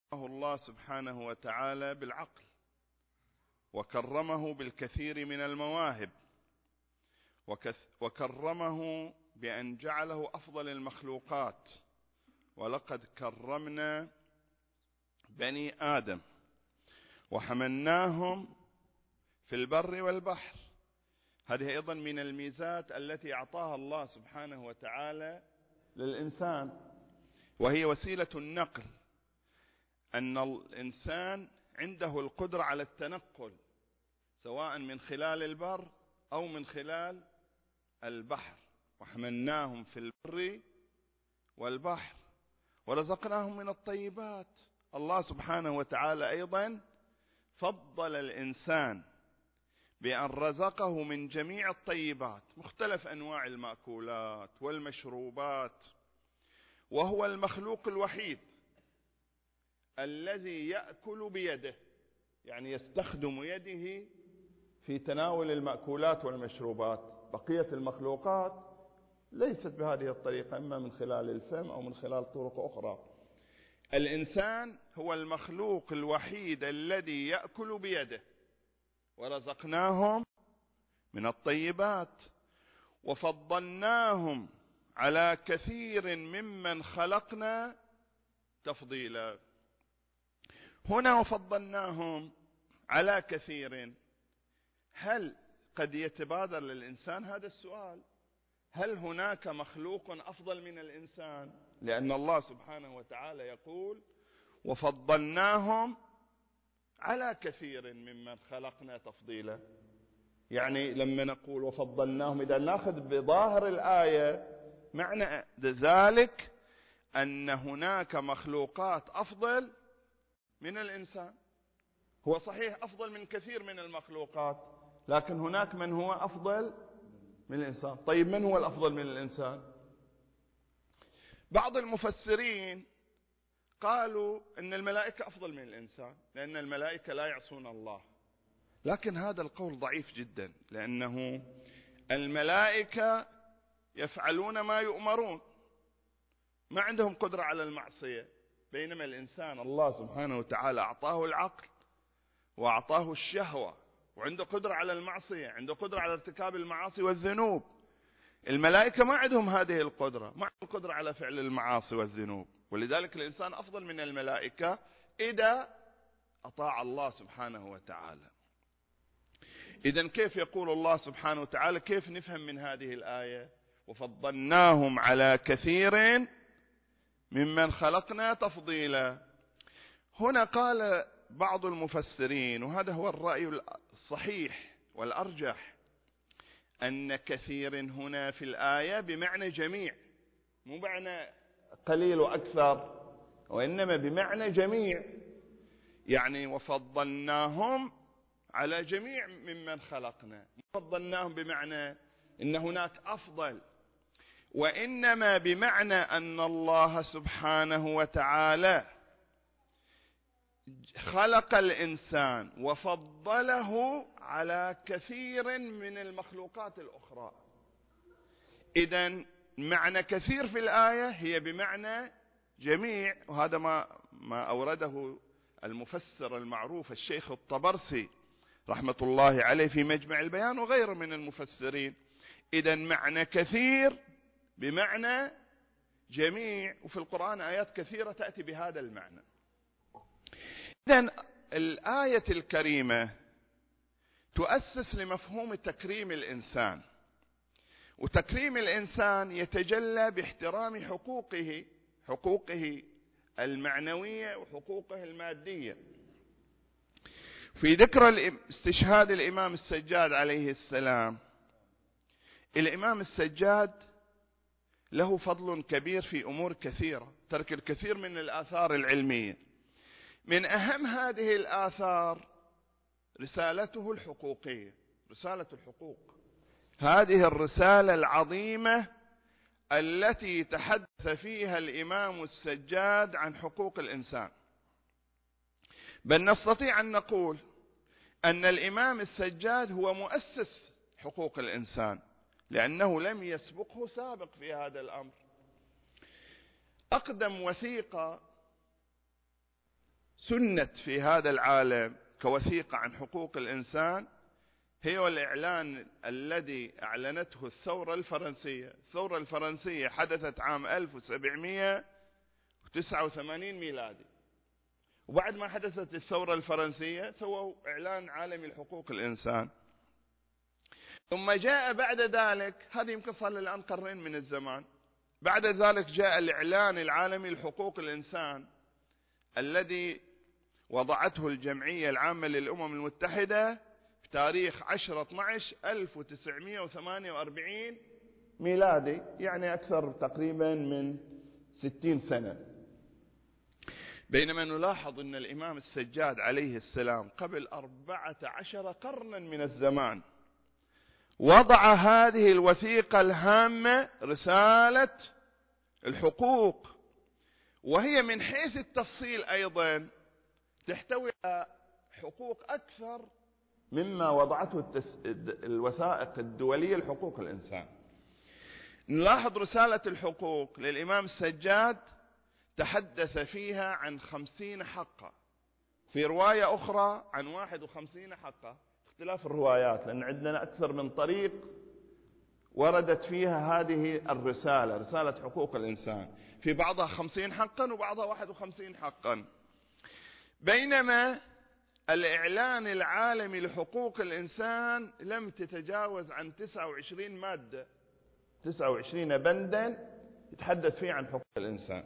الله سبحانه وتعالى بالعقل، وكرمه بالكثير من المواهب، وكرمه بأن جعله أفضل المخلوقات. ولقد كرمنا بني آدم وحملناهم في البر والبحر. هذه أيضا من الميزات التي أعطاها الله سبحانه وتعالى للإنسان، وهي وسيلة النقل، أن الإنسان عنده القدرة على التنقل سواء من خلال البر أو من خلال البحر. وحملناهم في البر والبحر ورزقناهم من الطيبات. الله سبحانه وتعالى أيضا فضل الإنسان بأن رزقه من جميع الطيبات، مختلف أنواع المأكولات والمشروبات، وهو المخلوق الوحيد الذي يأكل بيده، يعني يستخدم يده في تناول المأكولات والمشروبات. بقية المخلوقات ليست بهذه الطريقة، إما من خلال الفم أو من خلال طرق أخرى. الإنسان هو المخلوق الوحيد الذي يأكل بيده. ورزقناهم من الطيبات وفضلناهم على كثير ممن خلقنا تفضيلا. هنا وفضلناهم على كثير، هل قد يتبادر للإنسان هذا السؤال: هل هناك مخلوق أفضل من الإنسان؟ لأن الله سبحانه وتعالى يقول: وفضلناهم على كثير ممن خلقنا تفضيلا. يعني لما نقول وفضلناهم، إذا نأخذ بظاهر الآية، معنى ذلك أن هناك مخلوقات أفضل من الإنسان. هو صحيح أفضل من كثير من المخلوقات، لكن هناك من هو أفضل من الإنسان. طيب، من هو الأفضل من الإنسان؟ بعض المفسرين قالوا أن الملائكة أفضل من الإنسان، لأن الملائكة لا يعصون الله. لكن هذا القول ضعيف جدا، لأنه الملائكة يفعلون ما يؤمرون، ما عندهم قدرة على المعصية. بينما الإنسان الله سبحانه وتعالى أعطاه العقل وأعطاه الشهوة، وعنده قدرة على المعصية، عنده قدرة على ارتكاب المعاصي والذنوب. الملائكة ما عندهم هذه القدرة، ما عندهم القدرة على فعل المعاصي والذنوب. ولذلك الإنسان أفضل من الملائكة إذا أطاع الله سبحانه وتعالى. إذن كيف يقول الله سبحانه وتعالى؟ كيف نفهم من هذه الآية وفضلناهم على كثير ممن خلقنا تفضيلا؟ هنا قال بعض المفسرين، وهذا هو الرأي الصحيح والأرجح، أن كثير هنا في الآية بمعنى جميع، مو معنى قليل وأكثر، وإنما بمعنى جميع. يعني وفضلناهم على جميع ممن خلقنا. فضلناهم بمعنى إن هناك أفضل، وإنما بمعنى أن الله سبحانه وتعالى خلق الإنسان وفضله على كثير من المخلوقات الأخرى. إذن معنى كثير في الآية هي بمعنى جميع، وهذا ما أورده المفسر المعروف الشيخ الطبرسي رحمة الله عليه في مجمع البيان وغيره من المفسرين. إذن معنى كثير بمعنى جميع، وفي القرآن آيات كثيرة تأتي بهذا المعنى. إذن الآية الكريمة تؤسس لمفهوم تكريم الإنسان، وتكريم الإنسان يتجلى باحترام حقوقه المعنوية وحقوقه المادية. في ذكر استشهاد الإمام السجاد عليه السلام، الإمام السجاد له فضل كبير في أمور كثيرة، ترك الكثير من الآثار العلمية. من أهم هذه الآثار رسالته الحقوقية، رسالة الحقوق. هذه الرسالة العظيمة التي تحدث فيها الإمام السجاد عن حقوق الإنسان. بل نستطيع أن نقول أن الإمام السجاد هو مؤسس حقوق الإنسان، لأنه لم يسبقه سابق في هذا الأمر. أقدم وثيقة سنت في هذا العالم كوثيقة عن حقوق الإنسان هي الإعلان الذي أعلنته الثورة الفرنسية. الثورة الفرنسية حدثت عام 1789 ميلادي، وبعد ما حدثت الثورة الفرنسية سووا إعلان عالمي لحقوق الإنسان. ثم جاء بعد ذلك، هذه يمكن صار الآن قرنين من الزمان، بعد ذلك جاء الإعلان العالمي لحقوق الإنسان الذي وضعته الجمعية العامة للأمم المتحدة بتاريخ 10/12/1948 ميلادي، يعني أكثر تقريبا من 60 سنة. بينما نلاحظ أن الإمام السجاد عليه السلام قبل 14 قرنا من الزمان وضع هذه الوثيقة الهامة رسالة الحقوق، وهي من حيث التفصيل أيضا تحتوي على حقوق أكثر مما وضعته الوثائق الدولية لحقوق الإنسان. نلاحظ رسالة الحقوق للإمام السجاد تحدث فيها عن 50 حقا، في رواية أخرى عن 51 حقا، اختلاف الروايات لأن عندنا أكثر من طريق وردت فيها هذه الرسالة، رسالة حقوق الإنسان، في بعضها 50 حقا وبعضها 51 حقا. بينما الإعلان العالمي لحقوق الإنسان لم تتجاوز عن 29 مادة، 29 بندا يتحدث فيه عن حقوق الإنسان.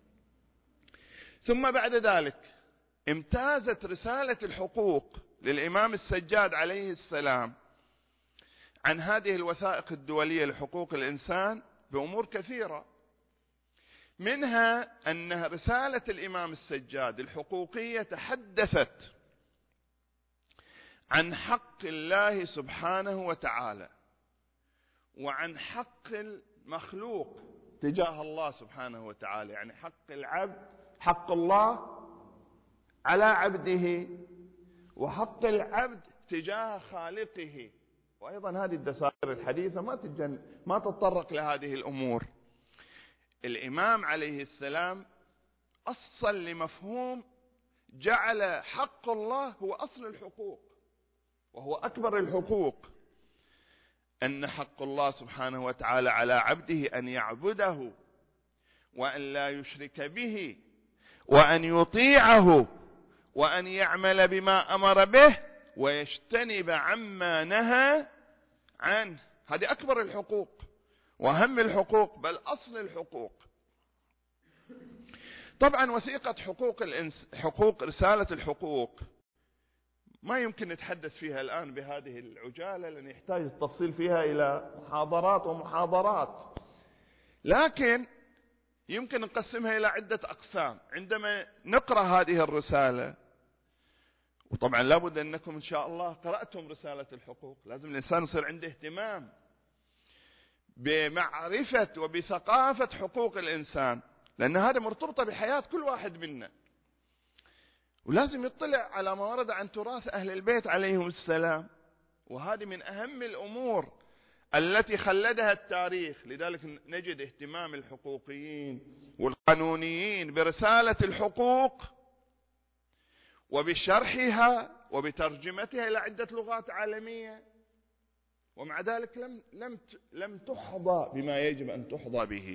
ثم بعد ذلك امتازت رسالة الحقوق للإمام السجاد عليه السلام عن هذه الوثائق الدولية لحقوق الإنسان بأمور كثيرة، منها أن رسالة الإمام السجاد الحقوقية تحدثت عن حق الله سبحانه وتعالى وعن حق المخلوق تجاه الله سبحانه وتعالى، يعني حق العبد، حق الله على عبده، وحق العبد تجاه خالقه. وأيضا هذه الدساتير الحديثة ما تتطرق لهذه الأمور. الإمام عليه السلام أصل لمفهوم جعل حق الله هو أصل الحقوق وهو أكبر الحقوق، أن حق الله سبحانه وتعالى على عبده أن يعبده وأن لا يشرك به وأن يطيعه وأن يعمل بما أمر به ويجتنب عما نهى عنه. هذه أكبر الحقوق وأهم الحقوق، بل أصل الحقوق. طبعا وثيقة حقوق رسالة الحقوق ما يمكن نتحدث فيها الآن بهذه العجالة، لأن يحتاج التفصيل فيها إلى محاضرات ومحاضرات، لكن يمكن نقسمها إلى عدة أقسام. عندما نقرأ هذه الرسالة، وطبعا لابد أنكم إن شاء الله قرأتم رسالة الحقوق، لازم الإنسان يصير عنده اهتمام بمعرفة وبثقافة حقوق الإنسان، لأن هذا مرتبطة بحياة كل واحد منا، ولازم يطلع على ما ورد عن تراث أهل البيت عليهم السلام، وهذه من أهم الأمور التي خلدها التاريخ. لذلك نجد اهتمام الحقوقيين والقانونيين برسالة الحقوق وبشرحها وبترجمتها إلى عدة لغات عالمية، ومع ذلك لم تحظى بما يجب أن تحظى به.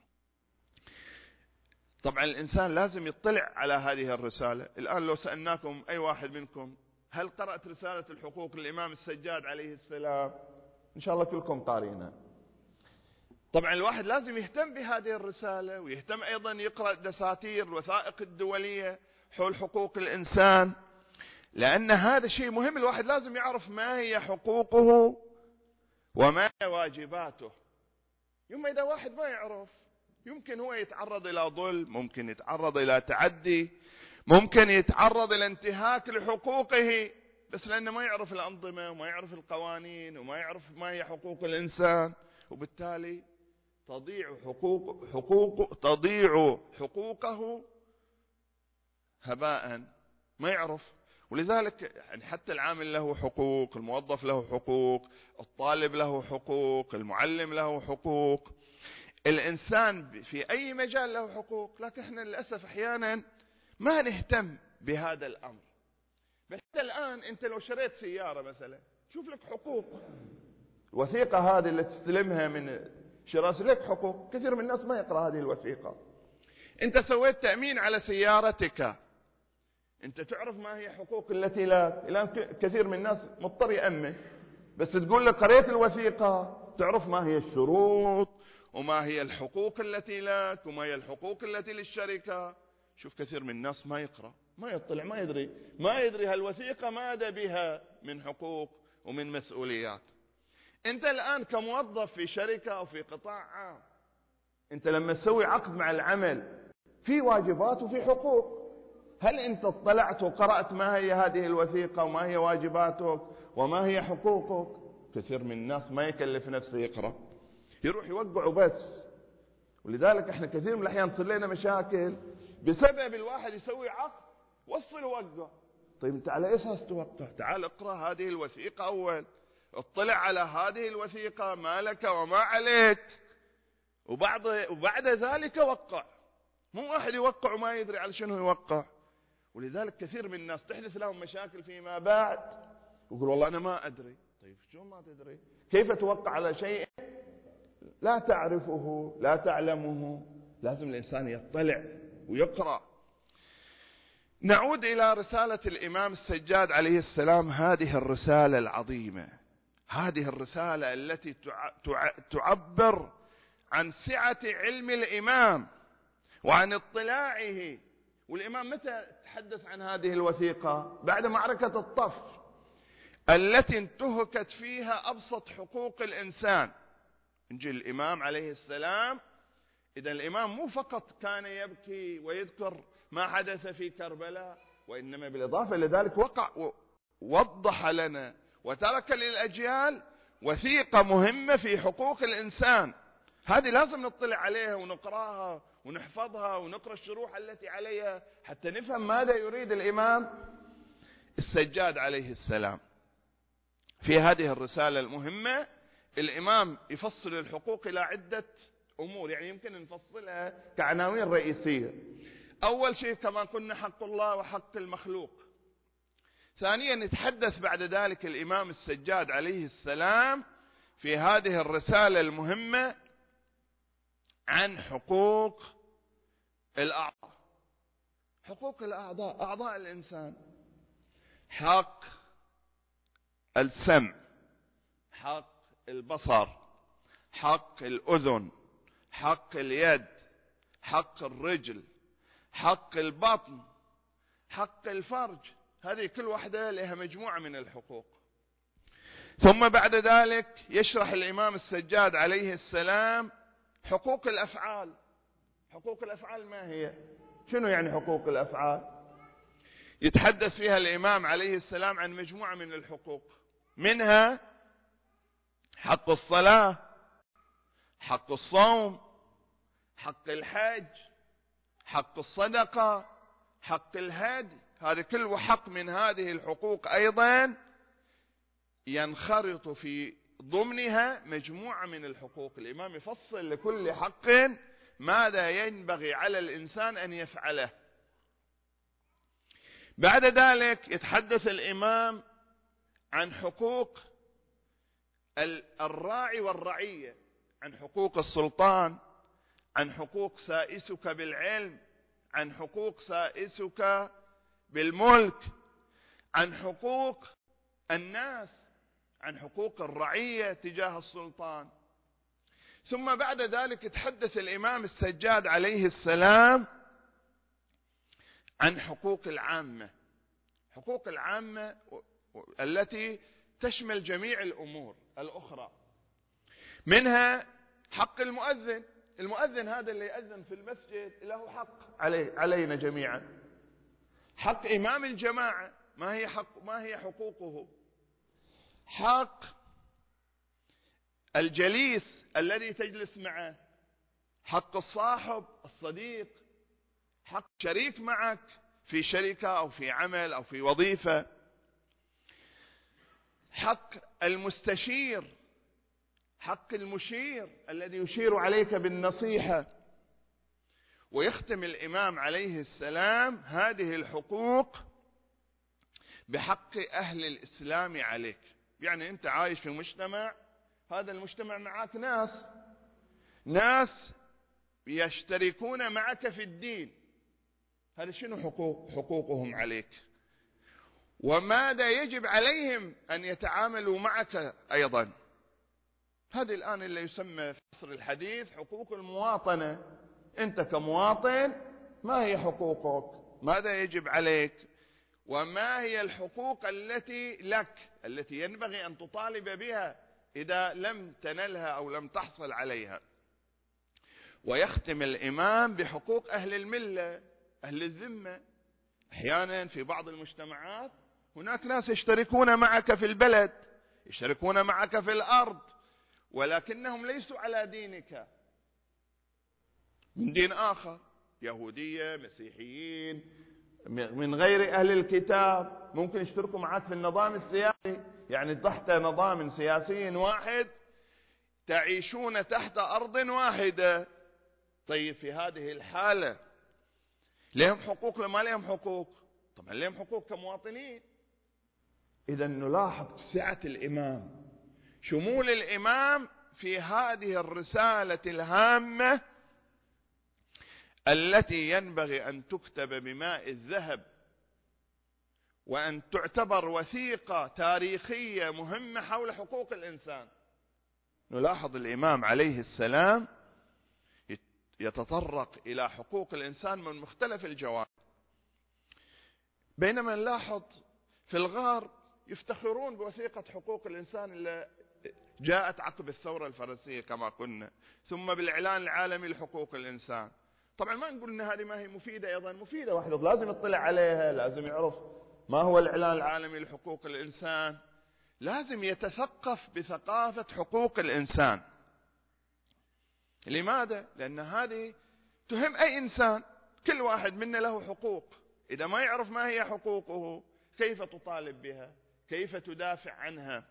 طبعا الإنسان لازم يطلع على هذه الرسالة. الآن لو سألناكم أي واحد منكم هل قرأت رسالة الحقوق للإمام السجاد عليه السلام؟ إن شاء الله كلكم قارئينها. طبعا الواحد لازم يهتم بهذه الرسالة، ويهتم أيضا يقرأ دساتير الوثائق الدولية حول حقوق الإنسان، لأن هذا شيء مهم. الواحد لازم يعرف ما هي حقوقه وما هي واجباته. يوم إذا واحد ما يعرف يمكن هو يتعرض إلى ظلم، ممكن يتعرض إلى تعدي، ممكن يتعرض إلى انتهاك لحقوقه، بس لأنه ما يعرف الأنظمة وما يعرف القوانين وما يعرف ما هي حقوق الإنسان، وبالتالي تضيع حقوقه هباء، ما يعرف. ولذلك يعني حتى العامل له حقوق، الموظف له حقوق، الطالب له حقوق، المعلم له حقوق، الإنسان في أي مجال له حقوق، لكن احنا للأسف أحيانا ما نهتم بهذا الأمر. بس الآن أنت لو شريت سيارة مثلا، شوف لك حقوق. الوثيقة هذه اللي تستلمها من شراء لك حقوق. كثير من الناس ما يقرأ هذه الوثيقة. أنت سويت تأمين على سيارتك، أنت تعرف ما هي حقوق التي لك. الآن كثير من الناس مضطر يأمن، بس تقول لك قريت الوثيقة تعرف ما هي الشروط وما هي الحقوق التي لك وما هي الحقوق التي للشركة. شوف كثير من الناس ما يقرأ، ما يطلع، ما يدري هالوثيقة ماذا بها من حقوق ومن مسؤوليات. أنت الآن كموظف في شركة أو في قطاع عام، أنت لما تسوي عقد مع العمل في واجبات وفي حقوق. هل أنت اطلعت وقرأت ما هي هذه الوثيقة وما هي واجباتك وما هي حقوقك؟ كثير من الناس ما يكلف نفسه يقرأ، يروح يوقع وبس. ولذلك احنا كثير من الأحيان تصير لنا مشاكل بسبب الواحد يسوي عقد وصل ووقع. طيب انت على اساس توقع؟ تعال اقرأ هذه الوثيقة أول، اطلع على هذه الوثيقة ما لك وما عليك، وبعد ذلك وقع. مو واحد يوقع وما يدري على شنو يوقع. ولذلك كثير من الناس تحدث لهم مشاكل فيما بعد، يقول والله أنا ما أدري. طيب شو ما تدري؟ كيف توقع على شيء لا تعرفه لا تعلمه؟ لازم الإنسان يطلع ويقرأ. نعود إلى رسالة الإمام السجاد عليه السلام، هذه الرسالة العظيمة، هذه الرسالة التي تعبر عن سعة علم الإمام وعن اطلاعه. والإمام متى تحدث عن هذه الوثيقة؟ بعد معركة الطف التي انتهكت فيها أبسط حقوق الإنسان. نجي الإمام عليه السلام، إذا الإمام مو فقط كان يبكي ويذكر ما حدث في كربلاء، وإنما بالإضافة لذلك وضح لنا وترك للأجيال وثيقة مهمة في حقوق الإنسان. هذه لازم نطلع عليها ونقراها ونحفظها ونقرأ الشروح التي عليها حتى نفهم ماذا يريد الإمام السجاد عليه السلام. في هذه الرسالة المهمة الإمام يفصل الحقوق إلى عدة أمور، يعني يمكن نفصلها كعناوين رئيسية. أول شيء كما قلنا حق الله وحق المخلوق. ثانيا يتحدث بعد ذلك الإمام السجاد عليه السلام في هذه الرسالة المهمة عن حقوق الأعضاء. حقوق الأعضاء، أعضاء الإنسان، حق السمع، حق البصر، حق الأذن، حق اليد، حق الرجل، حق البطن، حق الفرج. هذه كل واحدة لها مجموعة من الحقوق. ثم بعد ذلك يشرح الإمام السجاد عليه السلام حقوق الأفعال. حقوق الأفعال ما هي؟ شنو يعني حقوق الأفعال؟ يتحدث فيها الإمام عليه السلام عن مجموعة من الحقوق، منها حق الصلاة، حق الصوم، حق الحج، حق الصدقة، حق الهدي. هذا كل حق من هذه الحقوق أيضا ينخرط في ضمنها مجموعة من الحقوق. الإمام يفصل لكل حق ماذا ينبغي على الإنسان أن يفعله. بعد ذلك يتحدث الإمام عن حقوق الراعي والرعية، عن حقوق السلطان، عن حقوق سائسك بالعلم، عن حقوق سائسك بالملك، عن حقوق الناس، عن حقوق الرعية تجاه السلطان. ثم بعد ذلك يتحدث الإمام السجاد عليه السلام عن حقوق العامة. حقوق العامة التي تشمل جميع الأمور الأخرى، منها حق المؤذن. المؤذن هذا اللي يأذن في المسجد له حق علينا جميعا. حق إمام الجماعة، ما هي حقوقه؟ حق الجليس الذي تجلس معه، حق الصاحب الصديق، حق شريك معك في شركة أو في عمل أو في وظيفة، حق المستشير، حق المشير الذي يشير عليك بالنصيحة. ويختم الإمام عليه السلام هذه الحقوق بحق أهل الإسلام عليك. يعني أنت عايش في مجتمع، هذا المجتمع معك ناس يشتركون معك في الدين، هذا شنو حقوقهم عليك، وماذا يجب عليهم أن يتعاملوا معك أيضا. هذه الآن اللي يسمى في عصر الحديث حقوق المواطنة. أنت كمواطن ما هي حقوقك، ماذا يجب عليك، وما هي الحقوق التي لك التي ينبغي أن تطالب بها إذا لم تنلها أو لم تحصل عليها. ويختم الإمام بحقوق أهل الملة، أهل الذمة. أحيانا في بعض المجتمعات هناك ناس يشتركون معك في البلد، يشتركون معك في الأرض، ولكنهم ليسوا على دينك، من دين آخر، يهودية، مسيحيين، من غير أهل الكتاب، ممكن يشتركوا معك في النظام السياسي، يعني تحت نظام سياسي واحد تعيشون تحت أرض واحدة. طيب في هذه الحالة لهم حقوق لما لهم حقوق؟ طبعا لهم حقوق كمواطنين. إذا نلاحظ سعة الإمام، شمول الإمام في هذه الرسالة الهامة التي ينبغي أن تكتب بماء الذهب، وأن تعتبر وثيقة تاريخية مهمة حول حقوق الإنسان. نلاحظ الإمام عليه السلام يتطرق إلى حقوق الإنسان من مختلف الجوانب، بينما نلاحظ في الغرب يفتخرون بوثيقة حقوق الإنسان اللي جاءت عقب الثورة الفرنسية كما قلنا، ثم بالإعلان العالمي لحقوق الإنسان. طبعا ما نقول ان هذه ما هي مفيدة، ايضا مفيدة، واحد لازم يطلع عليها، لازم يعرف ما هو الإعلان العالمي لحقوق الإنسان، لازم يتثقف بثقافة حقوق الإنسان. لماذا؟ لأن هذه تهم أي إنسان، كل واحد منا له حقوق، إذا ما يعرف ما هي حقوقه كيف تطالب بها، كيف تدافع عنها.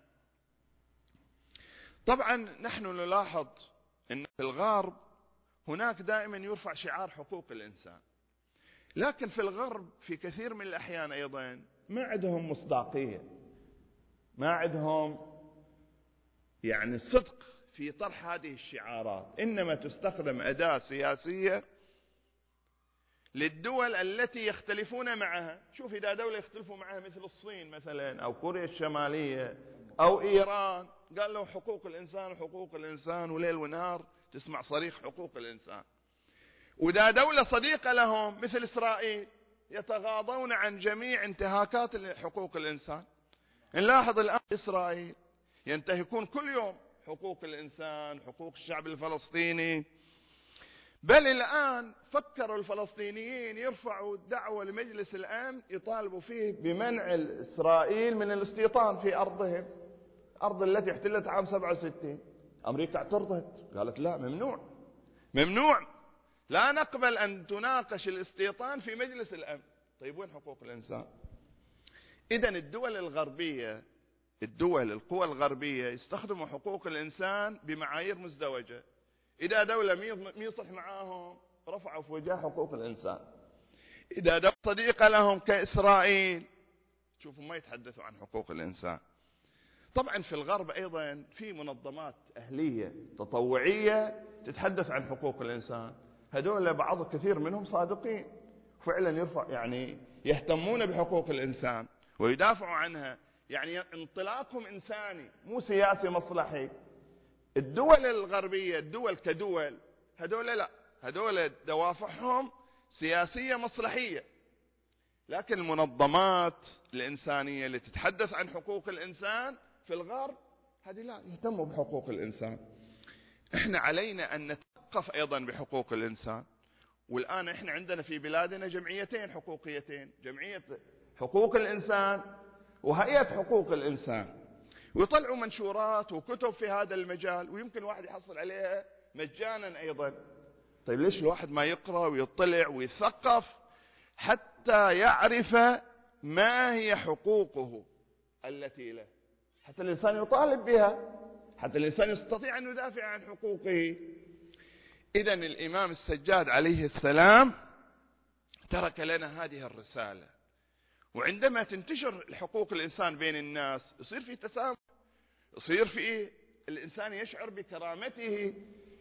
طبعا نحن نلاحظ أن في الغرب هناك دائما يرفع شعار حقوق الإنسان، لكن في الغرب في كثير من الأحيان أيضا ما عندهم مصداقية، ما عندهم يعني صدق في طرح هذه الشعارات، إنما تستخدم أداة سياسية للدول التي يختلفون معها. شوف إذا دولة يختلفوا معها مثل الصين مثلا أو كوريا الشمالية أو إيران، قال له حقوق الإنسان حقوق الإنسان، وليل ونهار تسمع صريخ حقوق الإنسان. وإذا دولة صديقة لهم مثل إسرائيل يتغاضون عن جميع انتهاكات حقوق الإنسان. نلاحظ الآن إسرائيل ينتهكون كل يوم حقوق الإنسان، حقوق الشعب الفلسطيني، بل الآن فكروا الفلسطينيين يرفعوا دعوة لمجلس الأمن يطالبوا فيه بمنع إسرائيل من الاستيطان في أرضهم، أرض التي احتلت عام 67. أمريكا اعترضت، قالت لا، ممنوع، لا نقبل أن تناقش الاستيطان في مجلس الأمن. طيب وين حقوق الإنسان؟ إذن الدول الغربية، القوى الغربية يستخدموا حقوق الإنسان بمعايير مزدوجة. إذا دولة ميصح معاهم رفعوا في وجه حقوق الإنسان، إذا دولة صديقة لهم كإسرائيل شوفوا ما يتحدثوا عن حقوق الإنسان. طبعا في الغرب أيضا في منظمات أهلية تطوعية تتحدث عن حقوق الإنسان، هذول بعض كثير منهم صادقين فعلا يعني يهتمون بحقوق الإنسان ويدافعوا عنها، يعني انطلاقهم إنساني مو سياسي مصلحي. الدول الغربية، الدول كدول، هذول لا، هذول دوافعهم سياسية مصلحية، لكن المنظمات الإنسانية اللي تتحدث عن حقوق الإنسان في الغرب هذه لا يهتموا بحقوق الإنسان. احنا علينا أن نتثقف أيضا بحقوق الإنسان. والآن احنا عندنا في بلادنا جمعيتين حقوقيتين، جمعية حقوق الإنسان وهيئة حقوق الإنسان، ويطلعوا منشورات وكتب في هذا المجال، ويمكن واحد يحصل عليها مجانا أيضا. طيب ليش الواحد ما يقرأ ويطلع ويثقف حتى يعرف ما هي حقوقه التي له، حتى الإنسان يطالب بها، حتى الإنسان يستطيع أن يدافع عن حقوقه. إذن الإمام السجاد عليه السلام ترك لنا هذه الرسالة. وعندما تنتشر حقوق الإنسان بين الناس يصير في تسامح، يصير في الإنسان يشعر بكرامته،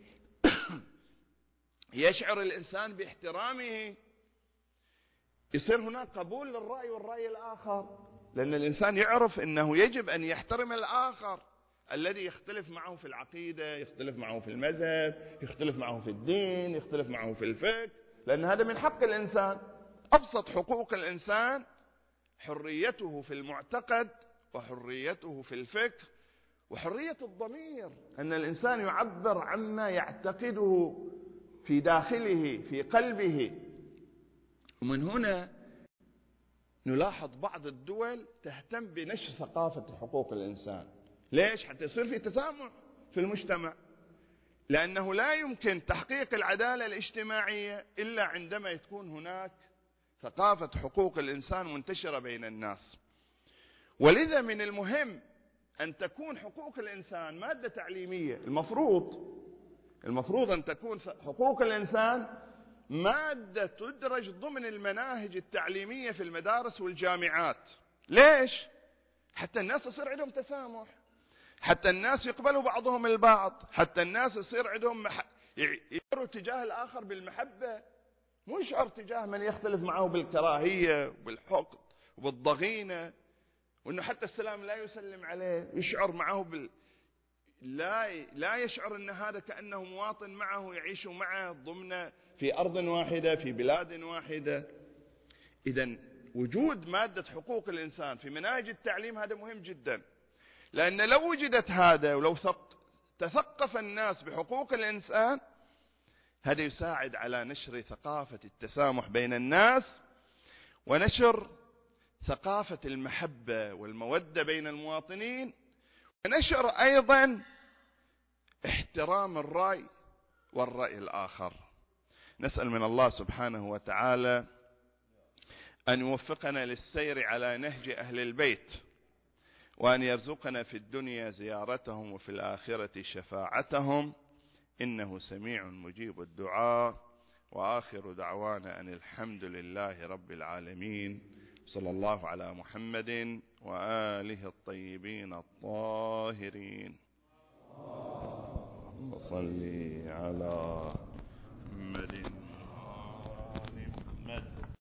يشعر الإنسان باحترامه، يصير هناك قبول للرأي والرأي الآخر، لأن الإنسان يعرف أنه يجب أن يحترم الآخر الذي يختلف معه في العقيدة، يختلف معه في المذهب، يختلف معه في الدين، يختلف معه في الفقه، لأن هذا من حق الإنسان. أبسط حقوق الإنسان حريته في المعتقد، وحريته في الفكر، وحرية الضمير، أن الإنسان يعبر عما يعتقده في داخله في قلبه. ومن هنا نلاحظ بعض الدول تهتم بنشر ثقافة حقوق الإنسان. ليش؟ حتى يصير في تسامح في المجتمع، لأنه لا يمكن تحقيق العدالة الاجتماعية إلا عندما تكون هناك ثقافة حقوق الإنسان منتشرة بين الناس. ولذا من المهم أن تكون حقوق الإنسان مادة تعليمية. المفروض أن تكون حقوق الإنسان مادة تدرج ضمن المناهج التعليمية في المدارس والجامعات. ليش؟ حتى الناس يصير عندهم تسامح، حتى الناس يقبلوا بعضهم البعض، حتى الناس يصير عندهم يشعروا تجاه الآخر بالمحبة، مو يشعر تجاه من يختلف معه بالكراهية وبالحقد وبالضغينة، وأنه حتى السلام لا يسلم عليه، يشعر معه لا يشعر أن هذا كأنه مواطن معه، يعيش معه ضمن في أرض واحدة في بلاد واحدة. إذن وجود مادة حقوق الإنسان في مناهج التعليم هذا مهم جدا، لأن لو وجدت هذا ولو تثقف الناس بحقوق الإنسان، هذا يساعد على نشر ثقافة التسامح بين الناس، ونشر ثقافة المحبة والمودة بين المواطنين، ونشر أيضا احترام الرأي والرأي الآخر. نسأل من الله سبحانه وتعالى أن يوفقنا للسير على نهج أهل البيت، وأن يرزقنا في الدنيا زيارتهم وفي الآخرة شفاعتهم، إنه سميع مجيب الدعاء. وآخر دعوانا أن الحمد لله رب العالمين، صلى الله على محمد وآله الطيبين الطاهرين. اللهم صل على محمد.